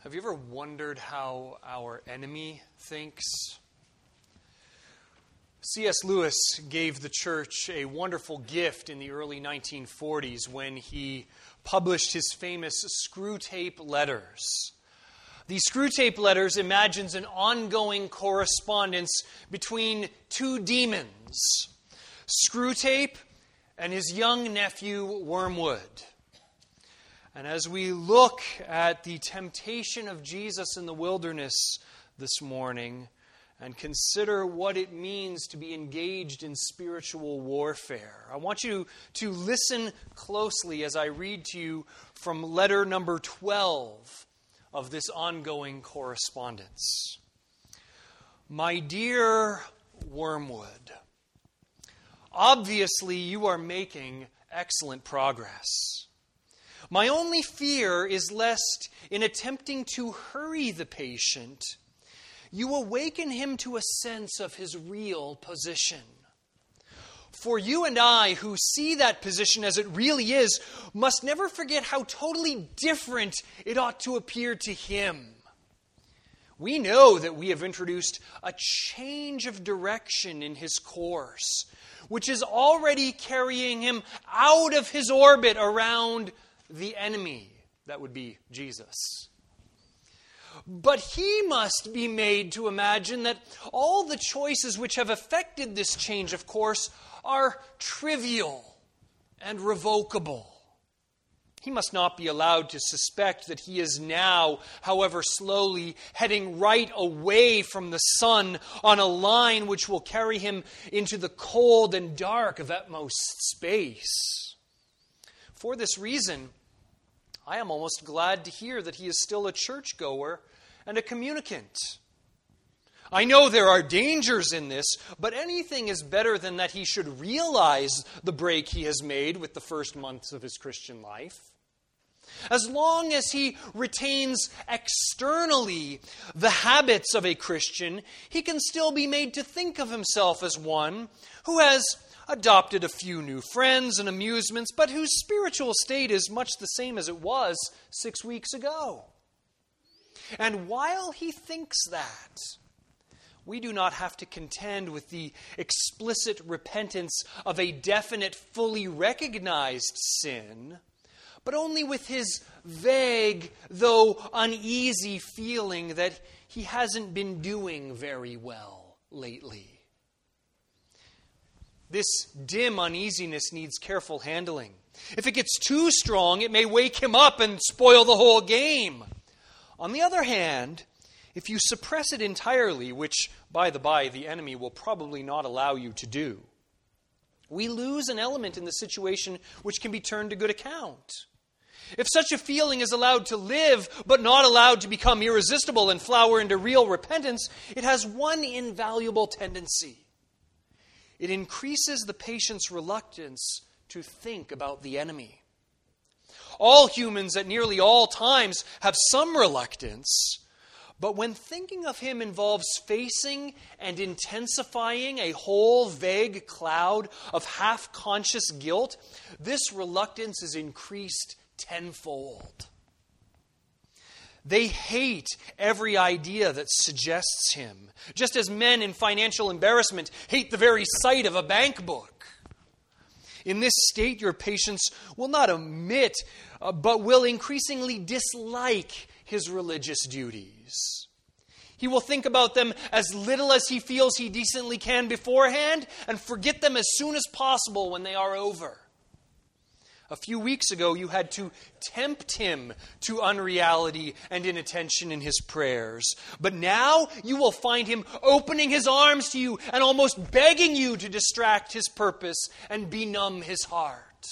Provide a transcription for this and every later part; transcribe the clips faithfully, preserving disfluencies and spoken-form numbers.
Have you ever wondered how our enemy thinks? C S Lewis gave the church a wonderful gift in the early nineteen forties when he published his famous Screwtape Letters. The Screwtape Letters imagines an ongoing correspondence between two demons, Screwtape and his young nephew Wormwood. And as we look at the temptation of Jesus in the wilderness this morning and consider what it means to be engaged in spiritual warfare, I want you to listen closely as I read to you from letter number twelve of this ongoing correspondence. My dear Wormwood, obviously you are making excellent progress. My only fear is lest, in attempting to hurry the patient, you awaken him to a sense of his real position. For you and I, who see that position as it really is, must never forget how totally different it ought to appear to him. We know that we have introduced a change of direction in his course, which is already carrying him out of his orbit around the enemy, that would be Jesus. But he must be made to imagine that all the choices which have affected this change of course are trivial and revocable. He must not be allowed to suspect that he is now, however slowly, heading right away from the sun on a line which will carry him into the cold and dark of utmost space. For this reason, I am almost glad to hear that he is still a churchgoer and a communicant. I know there are dangers in this, but anything is better than that he should realize the break he has made with the first months of his Christian life. As long as he retains externally the habits of a Christian, he can still be made to think of himself as one who has adopted a few new friends and amusements, but whose spiritual state is much the same as it was six weeks ago. And while he thinks that, we do not have to contend with the explicit repentance of a definite, fully recognized sin, but only with his vague, though uneasy feeling that he hasn't been doing very well lately. This dim uneasiness needs careful handling. If it gets too strong, it may wake him up and spoil the whole game. On the other hand, if you suppress it entirely, which, by the by, the enemy will probably not allow you to do, we lose an element in the situation which can be turned to good account. If such a feeling is allowed to live, but not allowed to become irresistible and flower into real repentance, it has one invaluable tendency. It increases the patient's reluctance to think about the enemy. All humans at nearly all times have some reluctance, but when thinking of him involves facing and intensifying a whole vague cloud of half-conscious guilt, this reluctance is increased tenfold. They hate every idea that suggests him, just as men in financial embarrassment hate the very sight of a bank book. In this state, your patients will not omit, uh, but will increasingly dislike his religious duties. He will think about them as little as he feels he decently can beforehand, and forget them as soon as possible when they are over. A few weeks ago, you had to tempt him to unreality and inattention in his prayers. But now you will find him opening his arms to you and almost begging you to distract his purpose and benumb his heart.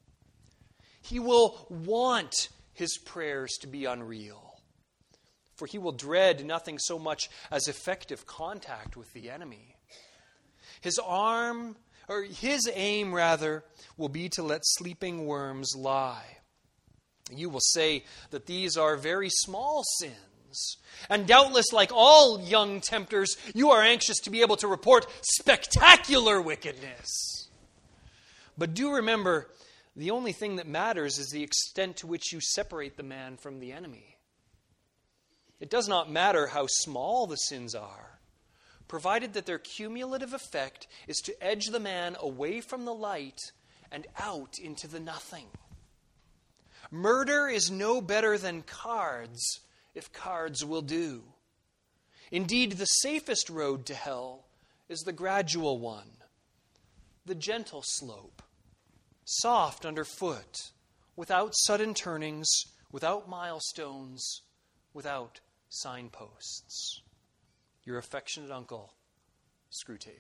He will want his prayers to be unreal, for he will dread nothing so much as effective contact with the enemy. His arm Or his aim, rather, will be to let sleeping worms lie. You will say that these are very small sins. And doubtless, like all young tempters, you are anxious to be able to report spectacular wickedness. But do remember, the only thing that matters is the extent to which you separate the man from the enemy. It does not matter how small the sins are, provided that their cumulative effect is to edge the man away from the light and out into the nothing. Murder is no better than cards, if cards will do. Indeed, the safest road to hell is the gradual one, the gentle slope, soft underfoot, without sudden turnings, without milestones, without signposts. Your affectionate uncle, Screwtape.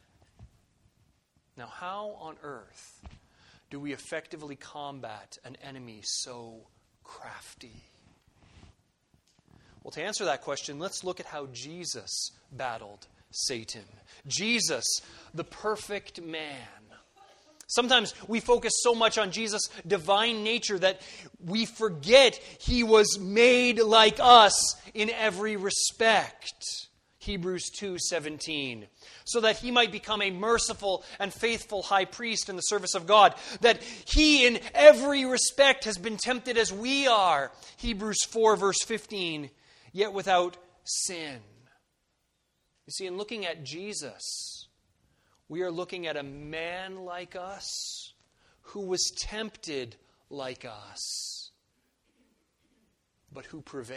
Now, how on earth do we effectively combat an enemy so crafty? Well, to answer that question, let's look at how Jesus battled Satan. Jesus, the perfect man. Sometimes we focus so much on Jesus' divine nature that we forget he was made like us in every respect. Hebrews two seventeen. So that he might become a merciful and faithful high priest in the service of God. That he in every respect has been tempted as we are. Hebrews four verse fifteen. Yet without sin. You see, in looking at Jesus, we are looking at a man like us who was tempted like us, but who prevailed.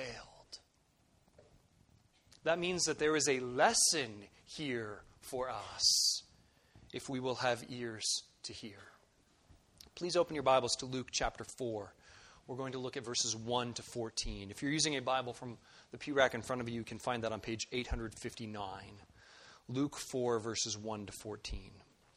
That means that there is a lesson here for us if we will have ears to hear. Please open your Bibles to Luke chapter four. We're going to look at verses one to fourteen. If you're using a Bible from the pew rack in front of you, you can find that on page eight fifty-nine. Luke four, verses one to fourteen.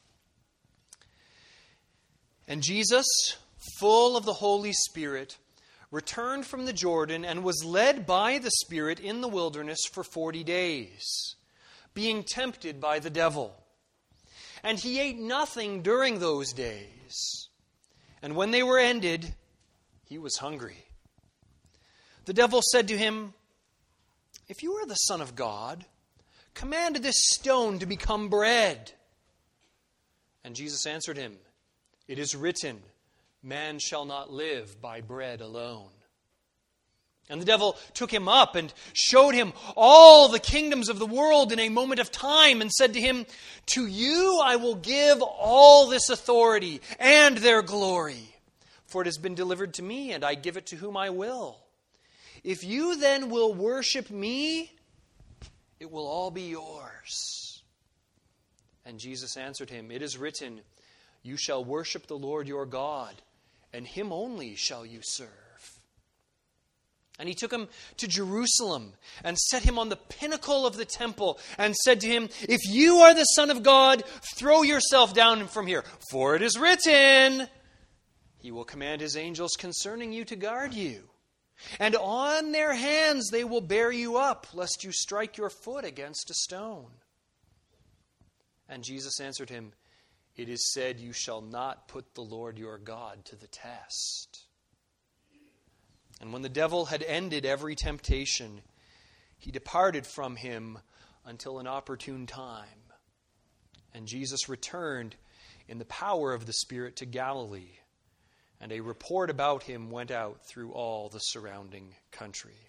And Jesus, full of the Holy Spirit, returned from the Jordan and was led by the Spirit in the wilderness for forty days, being tempted by the devil. And he ate nothing during those days. And when they were ended, he was hungry. The devil said to him, "If you are the Son of God, command this stone to become bread." And Jesus answered him, "It is written, man shall not live by bread alone." And the devil took him up and showed him all the kingdoms of the world in a moment of time and said to him, "To you I will give all this authority and their glory. For it has been delivered to me, and I give it to whom I will. If you then will worship me, it will all be yours." And Jesus answered him, "It is written, you shall worship the Lord your God, and him only shall you serve." And he took him to Jerusalem and set him on the pinnacle of the temple and said to him, "If you are the Son of God, throw yourself down from here. For it is written, he will command his angels concerning you to guard you. And on their hands they will bear you up, lest you strike your foot against a stone." And Jesus answered him, "It is said, you shall not put the Lord your God to the test." And when the devil had ended every temptation, he departed from him until an opportune time. And Jesus returned in the power of the Spirit to Galilee, and a report about him went out through all the surrounding country.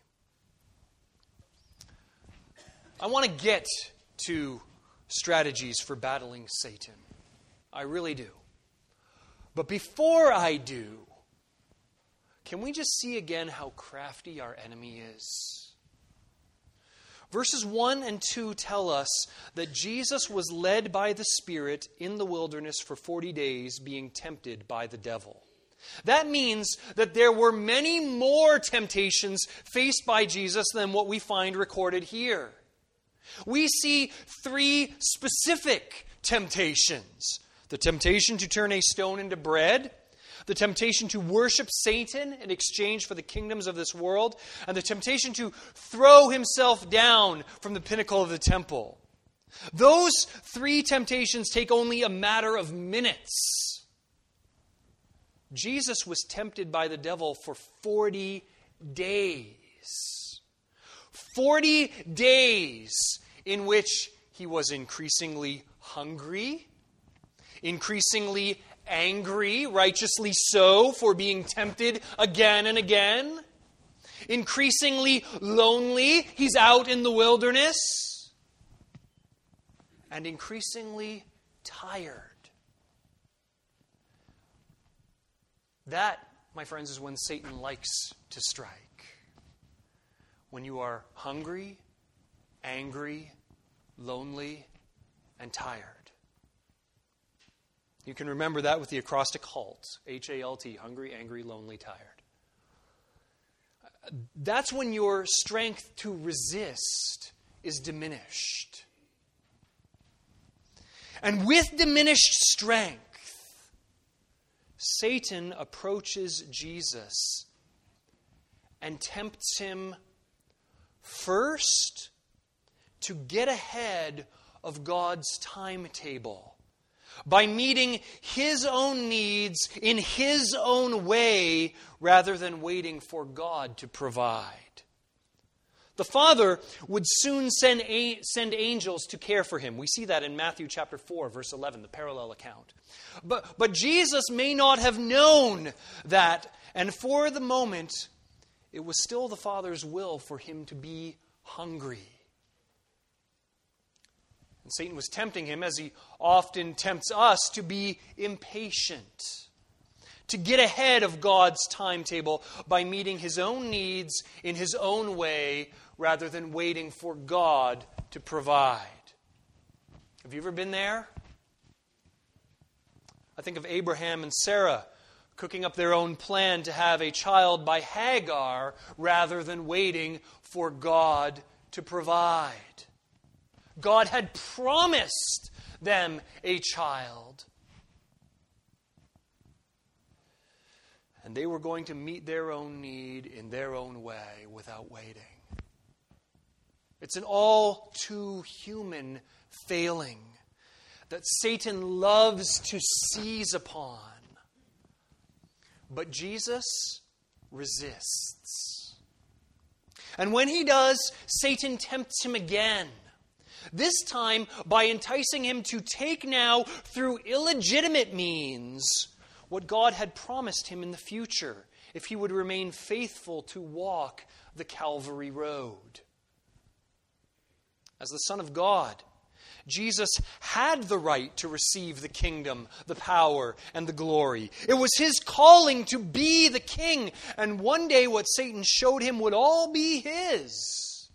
I want to get to strategies for battling Satan. I really do. But before I do, can we just see again how crafty our enemy is? Verses one and two tell us that Jesus was led by the Spirit in the wilderness for forty days, being tempted by the devil. That means that there were many more temptations faced by Jesus than what we find recorded here. We see three specific temptations. The temptation to turn a stone into bread, the temptation to worship Satan in exchange for the kingdoms of this world, and the temptation to throw himself down from the pinnacle of the temple. Those three temptations take only a matter of minutes. Jesus was tempted by the devil for forty days. Forty days in which he was increasingly hungry, increasingly angry, righteously so, for being tempted again and again, increasingly lonely. He's out in the wilderness. And increasingly tired. That, my friends, is when Satan likes to strike. When you are hungry, angry, lonely, and tired. You can remember that with the acrostic HALT. H A L T, hungry, angry, lonely, tired. That's when your strength to resist is diminished. And with diminished strength, Satan approaches Jesus and tempts him first to get ahead of God's timetable by meeting his own needs in his own way rather than waiting for God to provide. The Father would soon send, a, send angels to care for him. We see that in Matthew chapter four, verse eleven, the parallel account. But, but Jesus may not have known that, and for the moment, it was still the Father's will for him to be hungry. And Satan was tempting him, as he often tempts us, to be impatient, to get ahead of God's timetable by meeting his own needs in his own way rather than waiting for God to provide. Have you ever been there? I think of Abraham and Sarah cooking up their own plan to have a child by Hagar rather than waiting for God to provide. God had promised them a child. And they were going to meet their own need in their own way without waiting. It's an all too human failing that Satan loves to seize upon. But Jesus resists. And when he does, Satan tempts him again. This time by enticing him to take now through illegitimate means what God had promised him in the future if he would remain faithful to walk the Calvary road. As the Son of God, Jesus had the right to receive the kingdom, the power, and the glory. It was his calling to be the king, and one day what Satan showed him would all be his.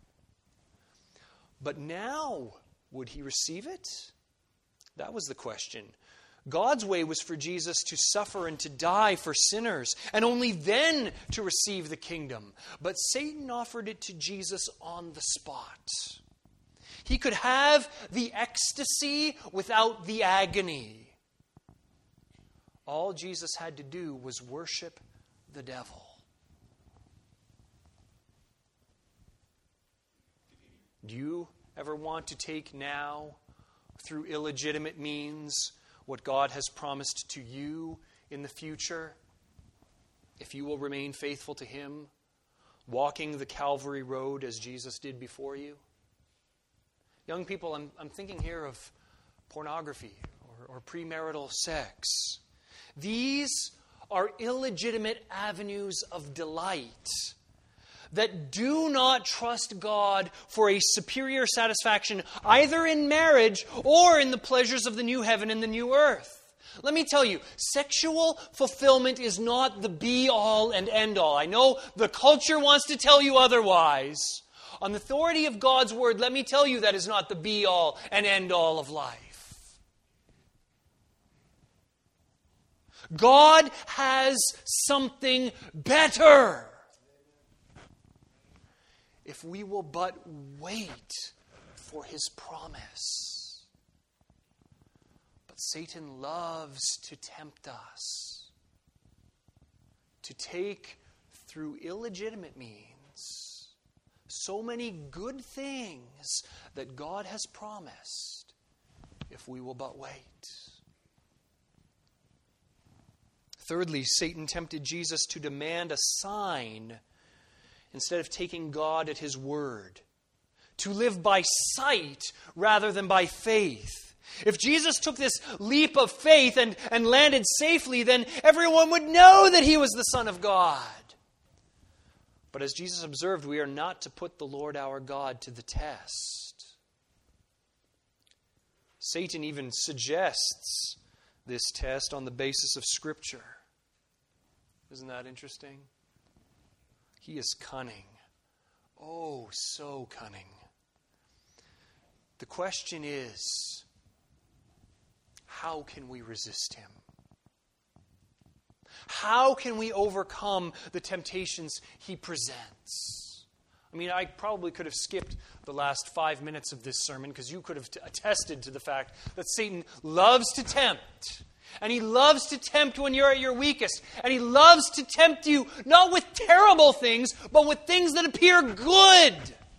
But now, would he receive it? That was the question. God's way was for Jesus to suffer and to die for sinners, and only then to receive the kingdom. But Satan offered it to Jesus on the spot. He could have the ecstasy without the agony. All Jesus had to do was worship the devil. Do you ever want to take now, through illegitimate means, what God has promised to you in the future? If you will remain faithful to Him, walking the Calvary road as Jesus did before you? Young people, I'm, I'm thinking here of pornography or, or premarital sex. These are illegitimate avenues of delight that do not trust God for a superior satisfaction either in marriage or in the pleasures of the new heaven and the new earth. Let me tell you, sexual fulfillment is not the be-all and end-all. I know the culture wants to tell you otherwise. On the authority of God's Word, let me tell you that is not the be-all and end-all of life. God has something better. If we will but wait for His promise. But Satan loves to tempt us to take through illegitimate means so many good things that God has promised if we will but wait. Thirdly, Satan tempted Jesus to demand a sign instead of taking God at His word, to live by sight rather than by faith. If Jesus took this leap of faith and, and landed safely, then everyone would know that He was the Son of God. But as Jesus observed, we are not to put the Lord our God to the test. Satan even suggests this test on the basis of Scripture. Isn't that interesting? He is cunning. Oh, so cunning. The question is, how can we resist him? How can we overcome the temptations he presents? I mean, I probably could have skipped the last five minutes of this sermon because you could have t- attested to the fact that Satan loves to tempt. And he loves to tempt when you're at your weakest. And he loves to tempt you not with terrible things, but with things that appear good.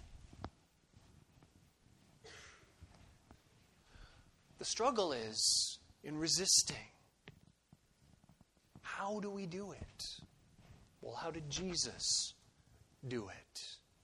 The struggle is in resisting. How do we do it? Well, how did Jesus do it?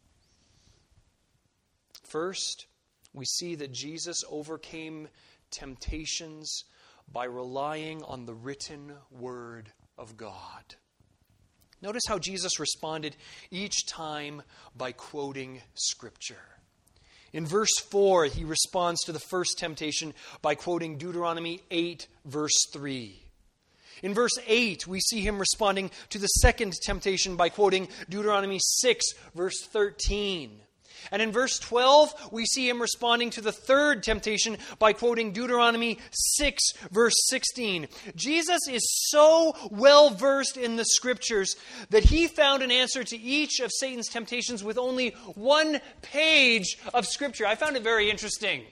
First, we see that Jesus overcame temptations by relying on the written Word of God. Notice how Jesus responded each time by quoting Scripture. In verse four, he responds to the first temptation by quoting Deuteronomy eight, verse three. In verse eight, we see him responding to the second temptation by quoting Deuteronomy six, verse thirteen. And in verse twelve, we see him responding to the third temptation by quoting Deuteronomy six, verse sixteen. Jesus is so well versed in the Scriptures that he found an answer to each of Satan's temptations with only one page of Scripture. I found it very interesting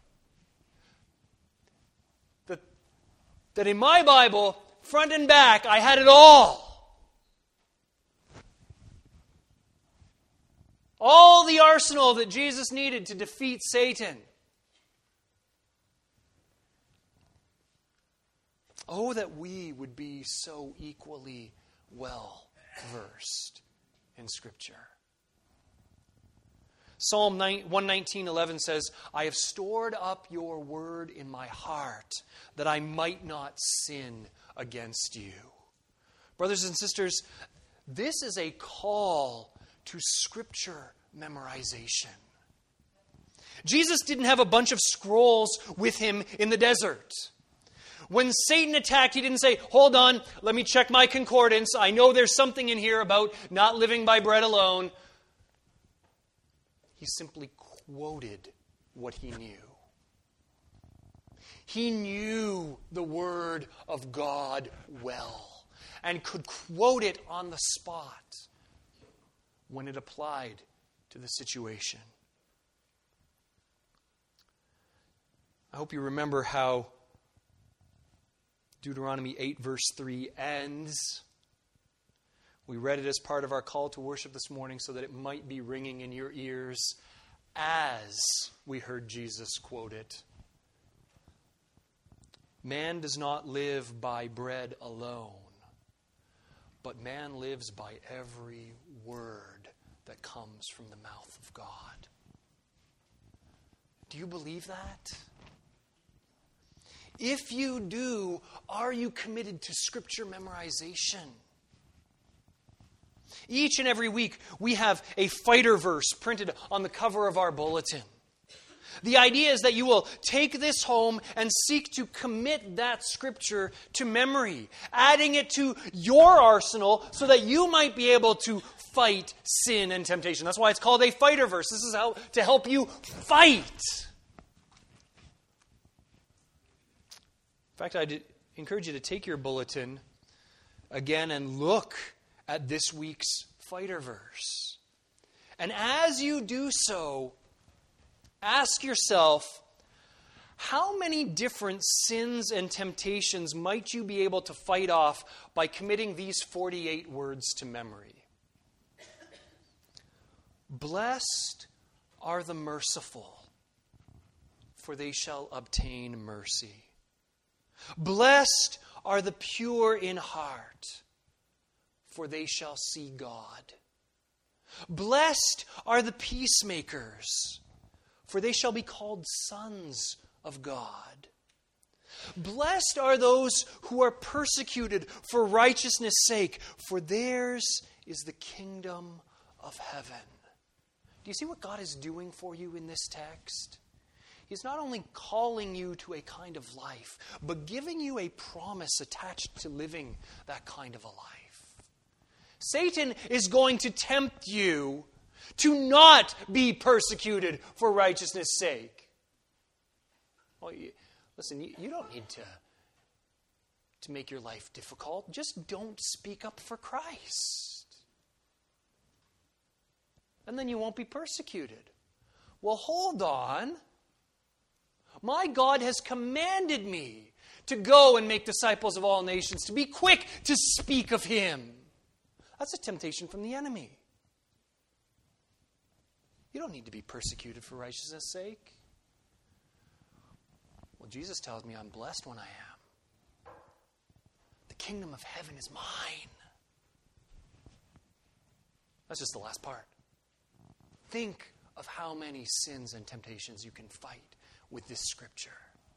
that, that in my Bible, front and back, I had it all. All the arsenal that Jesus needed to defeat Satan. Oh, that we would be so equally well versed in Scripture. Psalm one nineteen, eleven says, I have stored up your word in my heart that I might not sin against you. Brothers and sisters, this is a call to Scripture memorization. Jesus didn't have a bunch of scrolls with him in the desert. When Satan attacked, he didn't say, hold on, let me check my concordance. I know there's something in here about not living by bread alone. He simply quoted what he knew. He knew the Word of God well and could quote it on the spot when it applied to the situation. I hope you remember how Deuteronomy eight verse three ends. We read it as part of our call to worship this morning so that it might be ringing in your ears as we heard Jesus quote it. Man does not live by bread alone, but man lives by every word that comes from the mouth of God. Do you believe that? If you do, are you committed to Scripture memorization? Each and every week, we have a fighter verse printed on the cover of our bulletin. The idea is that you will take this home and seek to commit that Scripture to memory, adding it to your arsenal so that you might be able to fight sin and temptation. That's why it's called a fighter verse. This is how to help you fight. In fact, I'd encourage you to take your bulletin again and look at this week's fighter verse. And as you do so, ask yourself, how many different sins and temptations might you be able to fight off by committing these forty-eight words to memory? Blessed are the merciful, for they shall obtain mercy. Blessed are the pure in heart, for they shall see God. Blessed are the peacemakers, for they shall be called sons of God. Blessed are those who are persecuted for righteousness' sake, for theirs is the kingdom of heaven. Do you see what God is doing for you in this text? He's not only calling you to a kind of life, but giving you a promise attached to living that kind of a life. Satan is going to tempt you to not be persecuted for righteousness' sake. Well, you, listen, you, you don't need to, to make your life difficult. Just don't speak up for Christ. And then you won't be persecuted. Well, hold on. My God has commanded me to go and make disciples of all nations, to be quick to speak of Him. That's a temptation from the enemy. You don't need to be persecuted for righteousness' sake. Well, Jesus tells me I'm blessed when I am. The kingdom of heaven is mine. That's just the last part. Think of how many sins and temptations you can fight with this scripture.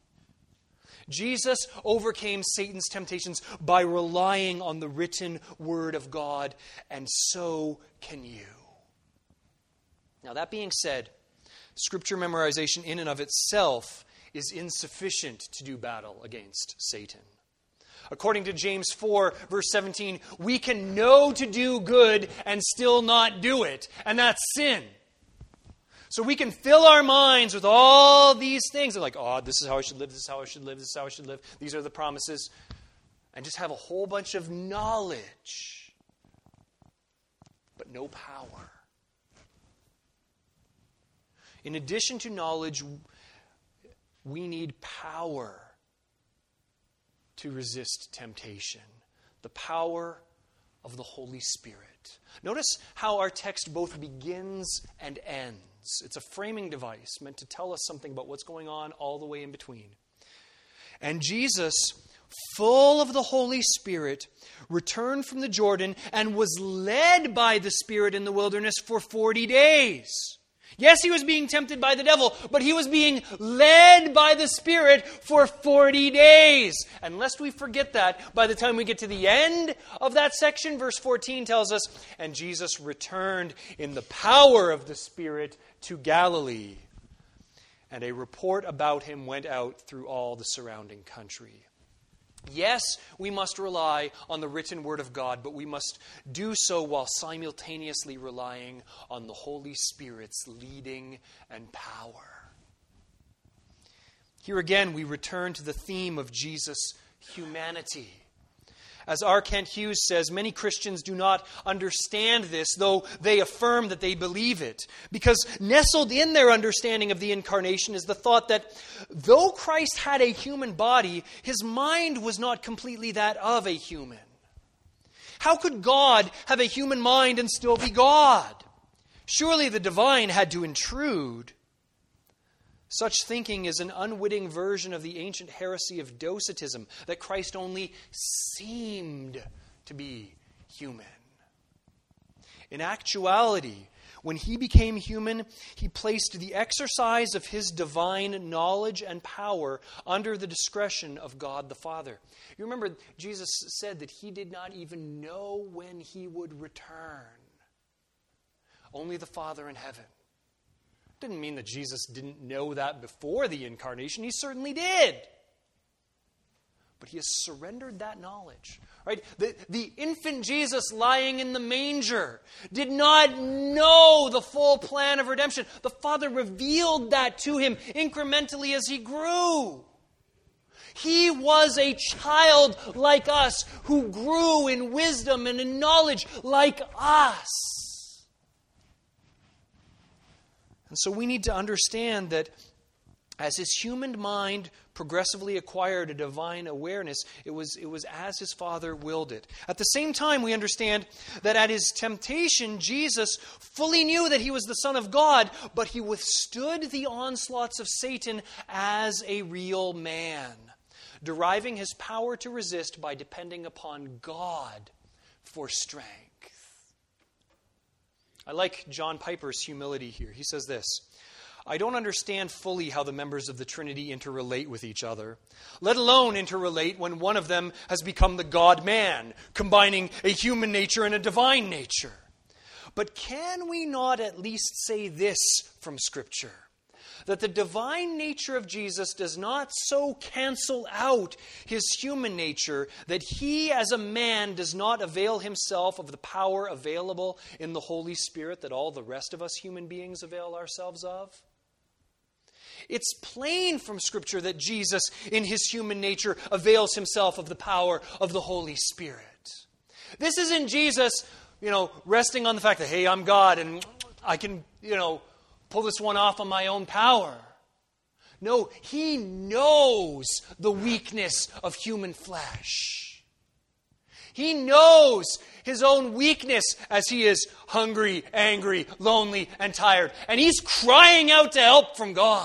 Jesus overcame Satan's temptations by relying on the written word of God, and so can you. Now, that being said, scripture memorization in and of itself is insufficient to do battle against Satan. According to James four, verse seventeen, we can know to do good and still not do it, and that's sin. So we can fill our minds with all these things. They're like, oh, this is how I should live, this is how I should live, this is how I should live. These are the promises. And just have a whole bunch of knowledge, but no power. In addition to knowledge, we need power to resist temptation. The power of the Holy Spirit. Notice how our text both begins and ends. It's a framing device meant to tell us something about what's going on all the way in between. And Jesus, full of the Holy Spirit, returned from the Jordan and was led by the Spirit in the wilderness for forty days. Yes, he was being tempted by the devil, but he was being led by the Spirit for forty days. And lest we forget that, by the time we get to the end of that section, verse fourteen tells us, and Jesus returned in the power of the Spirit to Galilee. And a report about him went out through all the surrounding country. Yes, we must rely on the written word of God, but we must do so while simultaneously relying on the Holy Spirit's leading and power. Here again, we return to the theme of Jesus' humanity. As R. Kent Hughes says, many Christians do not understand this, though they affirm that they believe it. Because nestled in their understanding of the incarnation is the thought that though Christ had a human body, his mind was not completely that of a human. How could God have a human mind and still be God? Surely the divine had to intrude. Such thinking is an unwitting version of the ancient heresy of Docetism, that Christ only seemed to be human. In actuality, when he became human, he placed the exercise of his divine knowledge and power under the discretion of God the Father. You remember, Jesus said that he did not even know when he would return. Only the Father in heaven. Didn't mean that Jesus didn't know that before the incarnation. He certainly did. But he has surrendered that knowledge. Right? The, the infant Jesus lying in the manger did not know the full plan of redemption. The Father revealed that to him incrementally as he grew. He was a child like us who grew in wisdom and in knowledge like us. And so we need to understand that as his human mind progressively acquired a divine awareness, it was, it was as his Father willed it. At the same time, we understand that at his temptation, Jesus fully knew that he was the Son of God, but he withstood the onslaughts of Satan as a real man, deriving his power to resist by depending upon God for strength. I like John Piper's humility here. He says this, I don't understand fully how the members of the Trinity interrelate with each other, let alone interrelate when one of them has become the God-man, combining a human nature and a divine nature. But can we not at least say this from Scripture? That the divine nature of Jesus does not so cancel out his human nature that he as a man does not avail himself of the power available in the Holy Spirit that all the rest of us human beings avail ourselves of? It's plain from Scripture that Jesus, in his human nature, avails himself of the power of the Holy Spirit. This isn't Jesus, you know, resting on the fact that, hey, I'm God and I can, you know, pull this one off on my own power. No, he knows the weakness of human flesh. He knows his own weakness as he is hungry, angry, lonely, and tired. And he's crying out to help from God.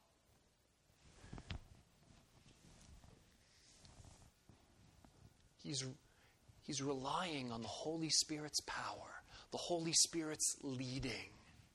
He's, he's relying on the Holy Spirit's power, the Holy Spirit's leading.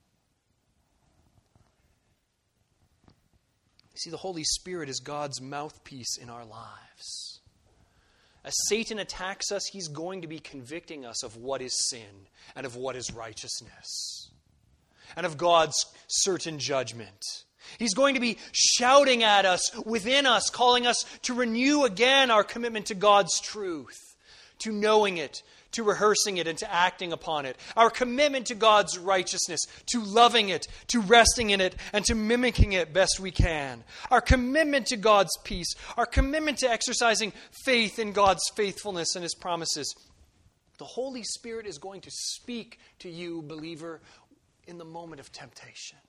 See, the Holy Spirit is God's mouthpiece in our lives. As Satan attacks us, he's going to be convicting us of what is sin and of what is righteousness and of God's certain judgment. He's going to be shouting at us, within us, calling us to renew again our commitment to God's truth, to knowing it, to rehearsing it, and to acting upon it. Our commitment to God's righteousness, to loving it, to resting in it, and to mimicking it best we can. Our commitment to God's peace. Our commitment to exercising faith in God's faithfulness and his promises. The Holy Spirit is going to speak to you, believer, in the moment of temptation.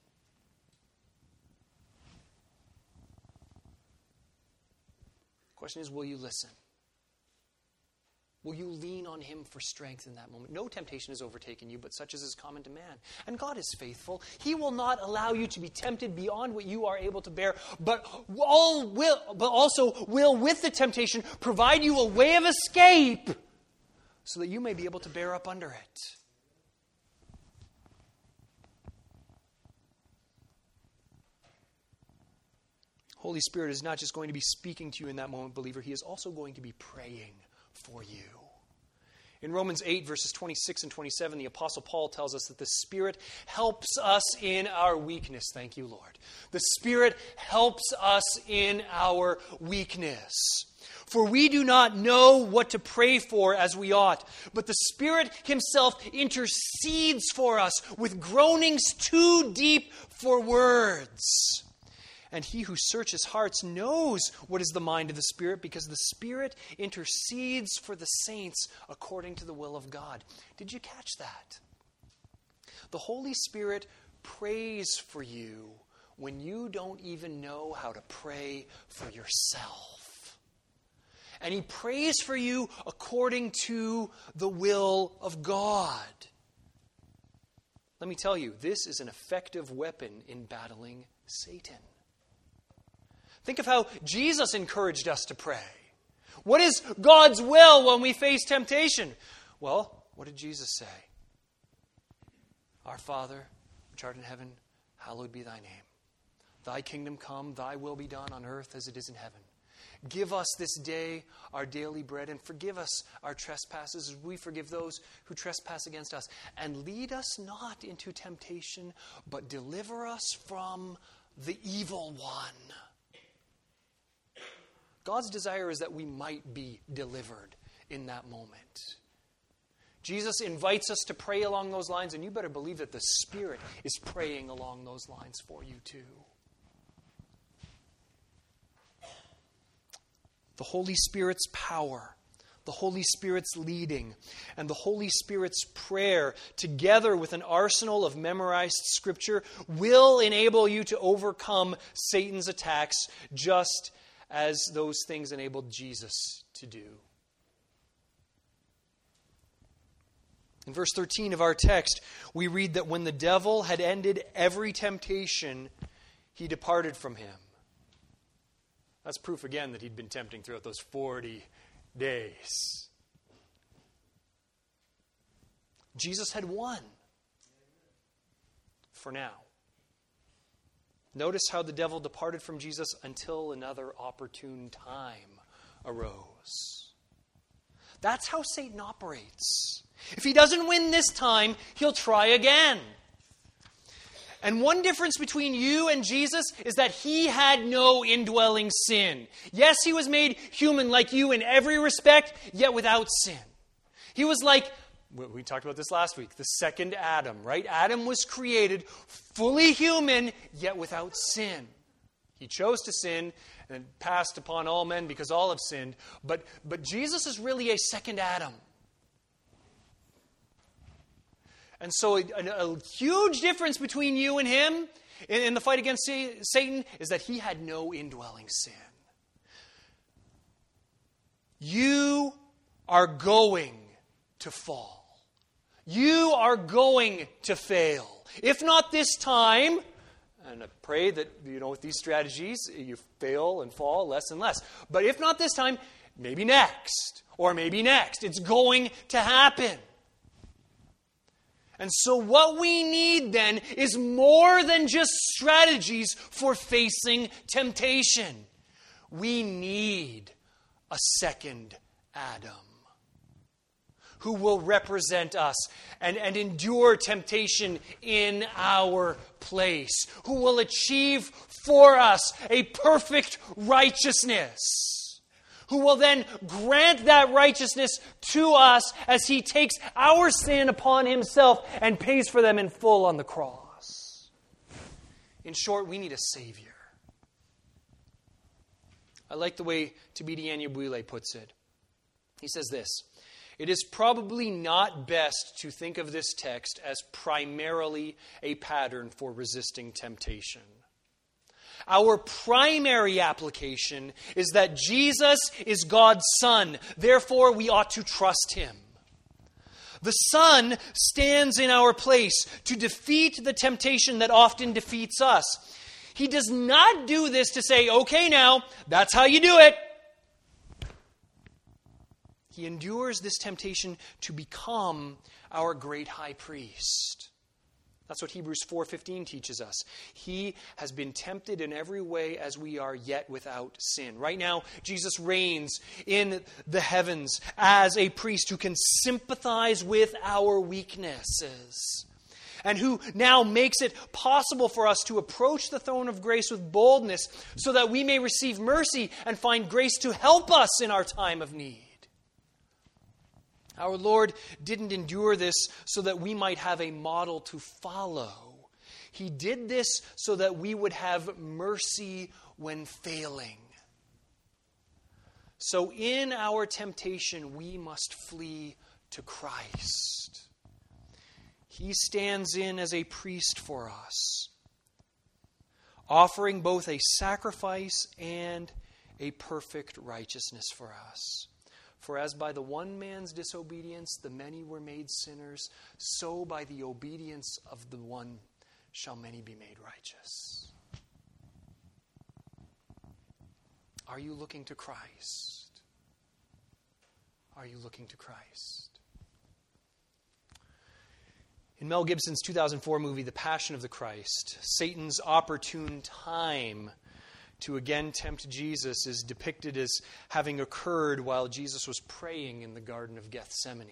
The question is, will you listen? Will you lean on him for strength in that moment? No temptation has overtaken you, but such as is common to man. And God is faithful. He will not allow you to be tempted beyond what you are able to bear, but all will, but also will, with the temptation, provide you a way of escape so that you may be able to bear up under it. Holy Spirit is not just going to be speaking to you in that moment, believer. He is also going to be praying for you. In Romans eight, verses twenty-six and twenty-seven, the Apostle Paul tells us that the Spirit helps us in our weakness. Thank you, Lord. The Spirit helps us in our weakness. For we do not know what to pray for as we ought, but the Spirit himself intercedes for us with groanings too deep for words. And he who searches hearts knows what is the mind of the Spirit, because the Spirit intercedes for the saints according to the will of God. Did you catch that? The Holy Spirit prays for you when you don't even know how to pray for yourself. And he prays for you according to the will of God. Let me tell you, this is an effective weapon in battling Satan. Think of how Jesus encouraged us to pray. What is God's will when we face temptation? Well, what did Jesus say? Our Father, which art in heaven, hallowed be thy name. Thy kingdom come, thy will be done on earth as it is in heaven. Give us this day our daily bread, and forgive us our trespasses as we forgive those who trespass against us. And lead us not into temptation, but deliver us from the evil one. God's desire is that we might be delivered in that moment. Jesus invites us to pray along those lines, and you better believe that the Spirit is praying along those lines for you too. The Holy Spirit's power, the Holy Spirit's leading, and the Holy Spirit's prayer, together with an arsenal of memorized Scripture, will enable you to overcome Satan's attacks, just as those things enabled Jesus to do. In verse thirteen of our text, we read that when the devil had ended every temptation, he departed from him. That's proof again that he'd been tempting throughout those forty days. Jesus had won. For now. Notice how the devil departed from Jesus until another opportune time arose. That's how Satan operates. If he doesn't win this time, he'll try again. And one difference between you and Jesus is that he had no indwelling sin. Yes, he was made human like you in every respect, yet without sin. He was like, we talked about this last week, the second Adam, right? Adam was created fully human, yet without sin. He chose to sin and passed upon all men because all have sinned. But, but Jesus is really a second Adam. And so a, a, a huge difference between you and him in, in the fight against Satan is that he had no indwelling sin. You are going to fall. You are going to fail. If not this time, and I pray that, you know, with these strategies, you fail and fall less and less. But if not this time, maybe next, or maybe next. It's going to happen. And so what we need then is more than just strategies for facing temptation. We need a second Adam who will represent us and, and endure temptation in our place, who will achieve for us a perfect righteousness, who will then grant that righteousness to us as he takes our sin upon himself and pays for them in full on the cross. In short, we need a Savior. I like the way Thabiti Anyabwile puts it. He says this: it is probably not best to think of this text as primarily a pattern for resisting temptation. Our primary application is that Jesus is God's Son. Therefore, we ought to trust him. The Son stands in our place to defeat the temptation that often defeats us. He does not do this to say, okay, now, that's how you do it. He endures this temptation to become our great high priest. That's what Hebrews four fifteen teaches us. He has been tempted in every way as we are, yet without sin. Right now, Jesus reigns in the heavens as a priest who can sympathize with our weaknesses, and who now makes it possible for us to approach the throne of grace with boldness so that we may receive mercy and find grace to help us in our time of need. Our Lord didn't endure this so that we might have a model to follow. He did this so that we would have mercy when failing. So in our temptation, we must flee to Christ. He stands in as a priest for us, offering both a sacrifice and a perfect righteousness for us. For as by the one man's disobedience the many were made sinners, so by the obedience of the one shall many be made righteous. Are you looking to Christ? Are you looking to Christ? In Mel Gibson's two thousand four movie, The Passion of the Christ, Satan's opportune time to again tempt Jesus is depicted as having occurred while Jesus was praying in the Garden of Gethsemane.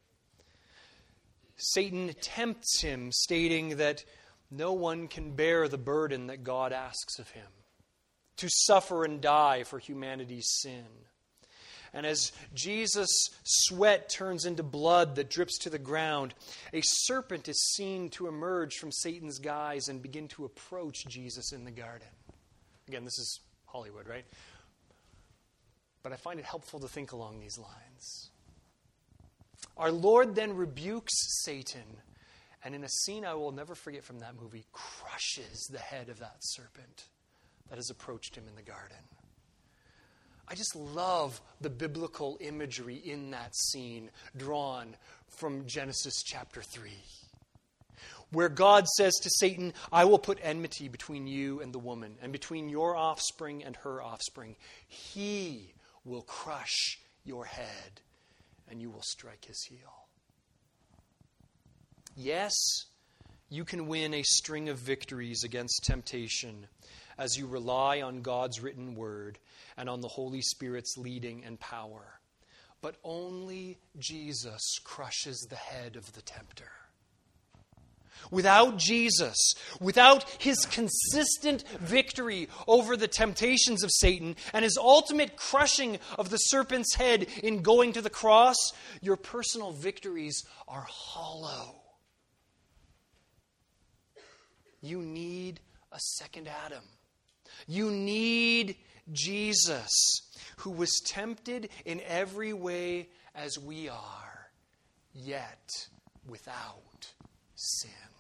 Satan tempts him, stating that no one can bear the burden that God asks of him, to suffer and die for humanity's sin. And as Jesus' sweat turns into blood that drips to the ground, a serpent is seen to emerge from Satan's guise and begin to approach Jesus in the garden. Again, this is Hollywood, right? But I find it helpful to think along these lines. Our Lord then rebukes Satan, and in a scene I will never forget from that movie, crushes the head of that serpent that has approached him in the garden. I just love the biblical imagery in that scene drawn from Genesis chapter three. Where God says to Satan, I will put enmity between you and the woman, and between your offspring and her offspring. He will crush your head, and you will strike his heel. Yes, you can win a string of victories against temptation as you rely on God's written word and on the Holy Spirit's leading and power. But only Jesus crushes the head of the tempter. Without Jesus, without his consistent victory over the temptations of Satan and his ultimate crushing of the serpent's head in going to the cross, your personal victories are hollow. You need a second Adam. You need Jesus, who was tempted in every way as we are, yet without sin.